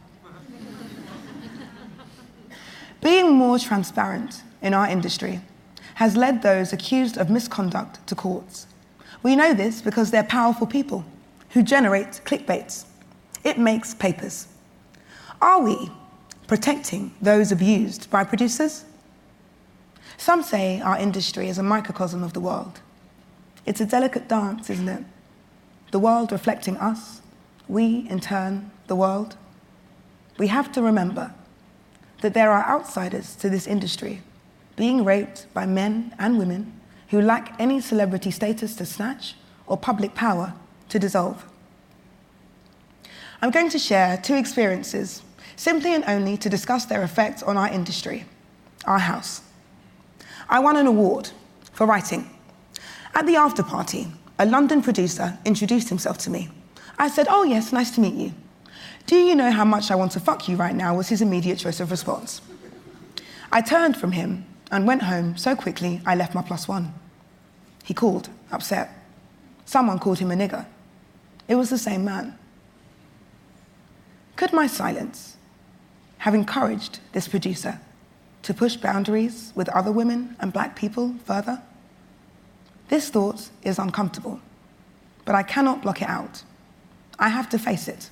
E: Being more transparent in our industry has led those accused of misconduct to courts. We know this because they're powerful people who generate clickbaits. It makes papers. Are we protecting those abused by producers? Some say our industry is a microcosm of the world. It's a delicate dance, isn't it? The world reflecting us, we, in turn, the world. We have to remember that there are outsiders to this industry being raped by men and women who lack any celebrity status to snatch or public power to dissolve. I'm going to share 2 experiences, simply and only to discuss their effect on our industry, our house. I won an award for writing. At the after party, a London producer introduced himself to me. I said, "Oh yes, nice to meet you. Do you know how much I want to fuck you right now?" was his immediate choice of response. I turned from him and went home so quickly I left my +1. He called, upset. Someone called him a nigger. It was the same man. Could my silence have encouraged this producer to push boundaries with other women and black people further? This thought is uncomfortable, but I cannot block it out. I have to face it.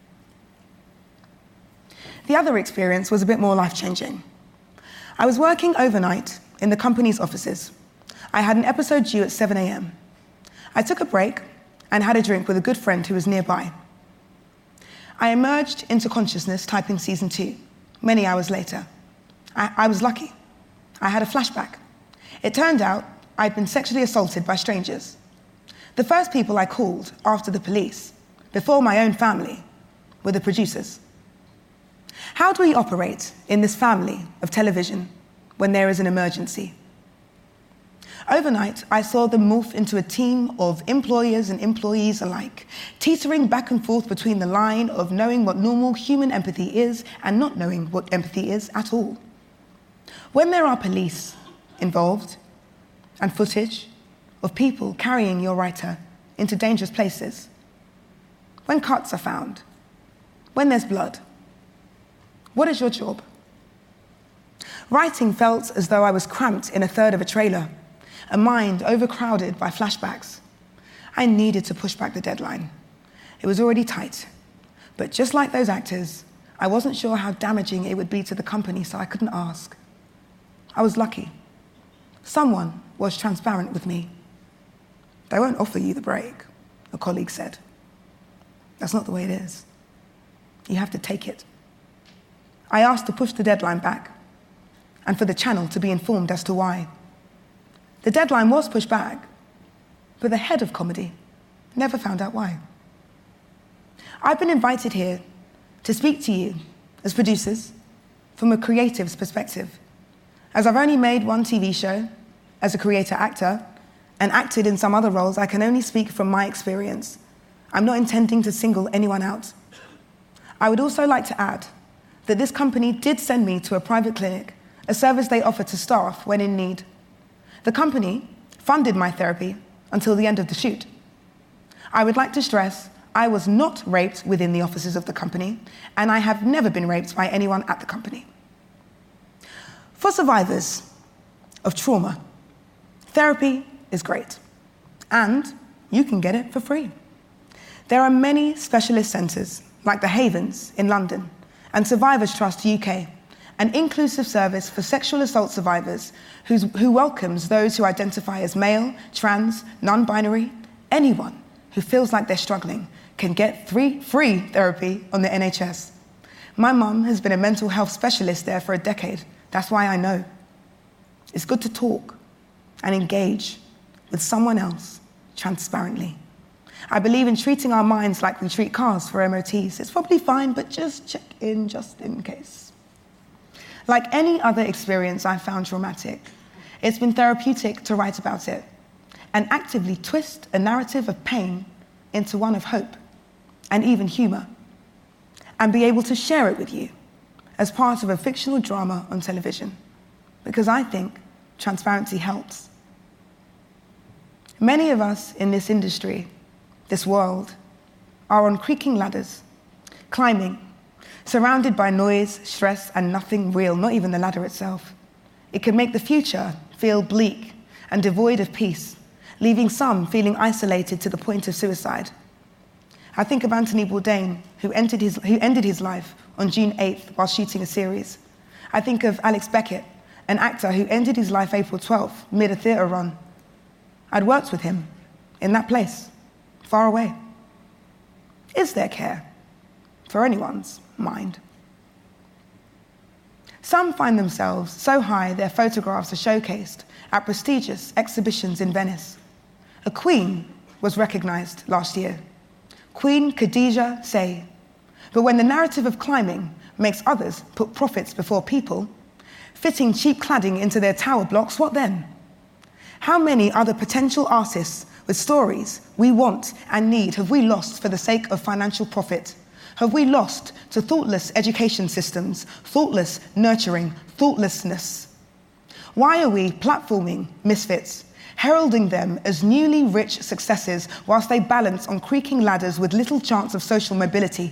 E: The other experience was a bit more life-changing. I was working overnight in the company's offices. I had an episode due at 7 a.m. I took a break and had a drink with a good friend who was nearby. I emerged into consciousness typing season 2, many hours later. I was lucky. I had a flashback. It turned out I'd been sexually assaulted by strangers. The first people I called after the police, before my own family, were the producers. How do we operate in this family of television when there is an emergency? Overnight, I saw them morph into a team of employers and employees alike, teetering back and forth between the line of knowing what normal human empathy is and not knowing what empathy is at all. When there are police involved and footage of people carrying your writer into dangerous places, when cuts are found, when there's blood, what is your job? Writing felt as though I was cramped in a third of a trailer, a mind overcrowded by flashbacks. I needed to push back the deadline. It was already tight, but just like those actors, I wasn't sure how damaging it would be to the company, so I couldn't ask. I was lucky. Someone was transparent with me. "They won't offer you the break," a colleague said. "That's not the way it is. You have to take it." I asked to push the deadline back and for the channel to be informed as to why. The deadline was pushed back, but the head of comedy never found out why. I've been invited here to speak to you as producers from a creative's perspective, As I've only made one TV show as a creator-actor and acted in some other roles, I can only speak from my experience. I'm not intending to single anyone out. I would also like to add that this company did send me to a private clinic, a service they offer to staff when in need. The company funded my therapy until the end of the shoot. I would like to stress I was not raped within the offices of the company, and I have never been raped by anyone at the company. For survivors of trauma, therapy is great, and you can get it for free. There are many specialist centres, like the Havens in London and Survivors Trust UK, an inclusive service for sexual assault survivors who welcomes those who identify as male, trans, non-binary. Anyone who feels like they're struggling can get free therapy on the NHS. My mum has been a mental health specialist there for a decade. That's why I know. It's good to talk and engage with someone else transparently. I believe in treating our minds like we treat cars for MOTs. It's probably fine, but just check in just in case. Like any other experience I found traumatic, it's been therapeutic to write about it and actively twist a narrative of pain into one of hope and even humour, and be able to share it with you as part of a fictional drama on television, because I think transparency helps. Many of us in this industry, this world, are on creaking ladders, climbing, surrounded by noise, stress, and nothing real, not even the ladder itself. It can make the future feel bleak and devoid of peace, leaving some feeling isolated to the point of suicide. I think of Anthony Bourdain, who ended his life on June 8th while shooting a series. I think of Alex Beckett, an actor who ended his life April 12th, mid a theatre run. I'd worked with him in that place, far away. Is there care for anyone's mind? Some find themselves so high their photographs are showcased at prestigious exhibitions in Venice. A queen was recognised last year, Queen Khadija Say. But when the narrative of climbing makes others put profits before people, fitting cheap cladding into their tower blocks, what then? How many other potential artists with stories we want and need have we lost for the sake of financial profit? Have we lost to thoughtless education systems, thoughtless nurturing, thoughtlessness? Why are we platforming misfits, heralding them as newly rich successes whilst they balance on creaking ladders with little chance of social mobility?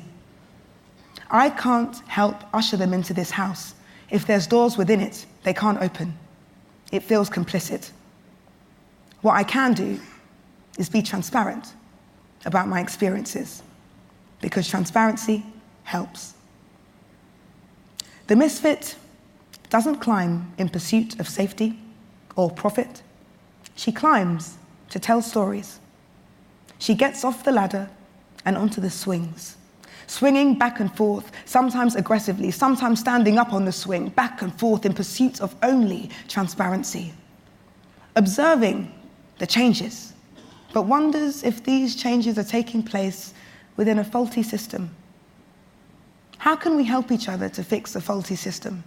E: I can't help usher them into this house if there's doors within it they can't open. It feels complicit. What I can do is be transparent about my experiences, because transparency helps. The misfit doesn't climb in pursuit of safety or profit. She climbs to tell stories. She gets off the ladder and onto the swings, swinging back and forth, sometimes aggressively, sometimes standing up on the swing, back and forth in pursuit of only transparency, observing the changes, but wonders if these changes are taking place within a faulty system. How can we help each other to fix a faulty system?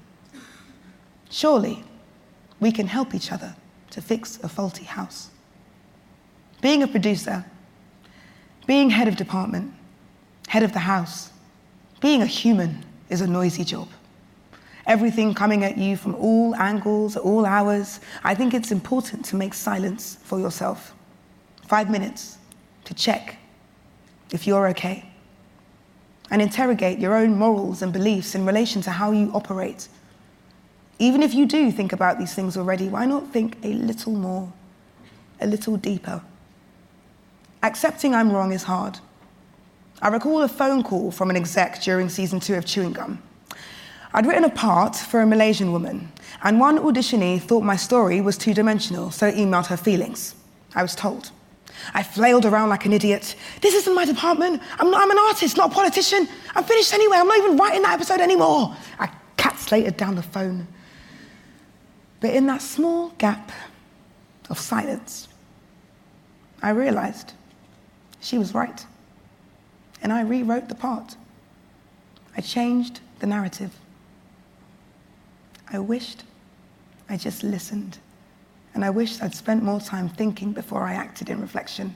E: Surely we can help each other to fix a faulty house. Being a producer, being head of department, head of the house, being a human is a noisy job. Everything coming at you from all angles, at all hours. I think it's important to make silence for yourself. 5 minutes to check if you're okay, and interrogate your own morals and beliefs in relation to how you operate. Even if you do think about these things already, why not think a little more, a little deeper? Accepting I'm wrong is hard. I recall a phone call from an exec during season 2 of Chewing Gum. I'd written a part for a Malaysian woman, and one auditionee thought my story was two-dimensional, so emailed her feelings. I was told. I flailed around like an idiot. This isn't my department. I'm an artist, not a politician. I'm finished anyway. I'm not even writing that episode anymore. I cat-slated down the phone. But in that small gap of silence, I realised she was right. And I rewrote the part. I changed the narrative. I wished I just listened. And I wished I'd spent more time thinking before I acted in reflection.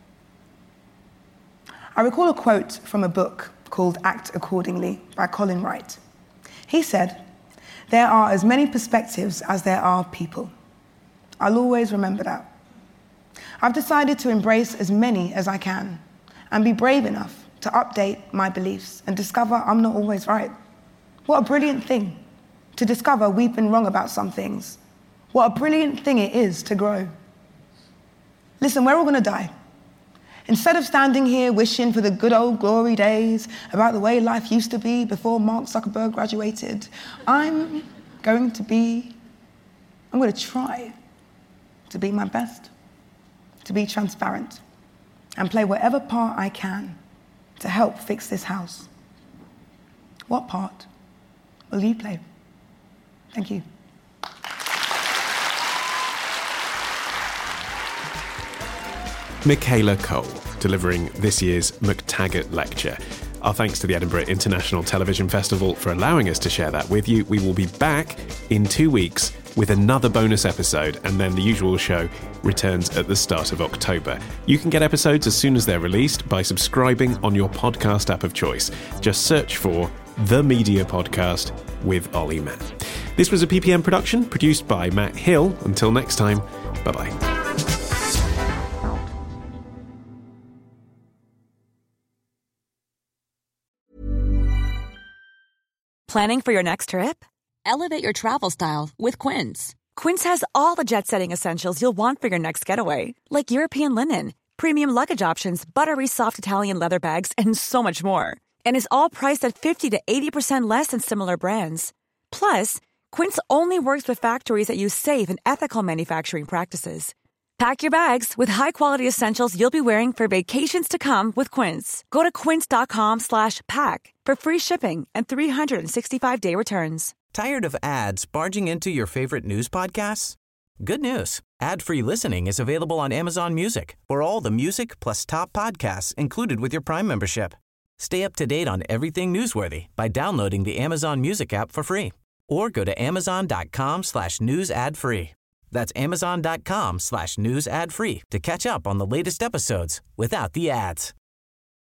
E: I recall a quote from a book called Act Accordingly by Colin Wright. He said, "There are as many perspectives as there are people." I'll always remember that. I've decided to embrace as many as I can and be brave enough to update my beliefs and discover I'm not always right. What a brilliant thing to discover we've been wrong about some things. What a brilliant thing it is to grow. Listen, we're all going to die. Instead of standing here wishing for the good old glory days about the way life used to be before Mark Zuckerberg graduated, I'm going to try to be my best, to be transparent, and play whatever part I can to help fix this house. What part will you play? Thank you.
D: Michaela Cole, delivering this year's McTaggart Lecture. Our thanks to the Edinburgh International Television Festival for allowing us to share that with you. We will be back in 2 weeks with another bonus episode, and then the usual show returns at the start of October. You can get episodes as soon as they're released by subscribing on your podcast app of choice. Just search for The Media Podcast with Ollie Mann. This was a PPM production produced by Matt Hill. Until next time, bye-bye.
J: Planning for your next trip? Elevate your travel style with Quince. Quince has all the jet-setting essentials you'll want for your next getaway, like European linen, premium luggage options, buttery soft Italian leather bags, and so much more. And is all priced at 50 to 80% less than similar brands. Plus, Quince only works with factories that use safe and ethical manufacturing practices. Pack your bags with high-quality essentials you'll be wearing for vacations to come with Quince. Go to quince.com/pack for free shipping and 365-day returns.
K: Tired of ads barging into your favorite news podcasts? Good news. Ad-free listening is available on Amazon Music for all the music plus top podcasts included with your Prime membership. Stay up to date on everything newsworthy by downloading the Amazon Music app for free or go to amazon.com/news ad free. That's amazon.com/news ad free to catch up on the latest episodes without the ads.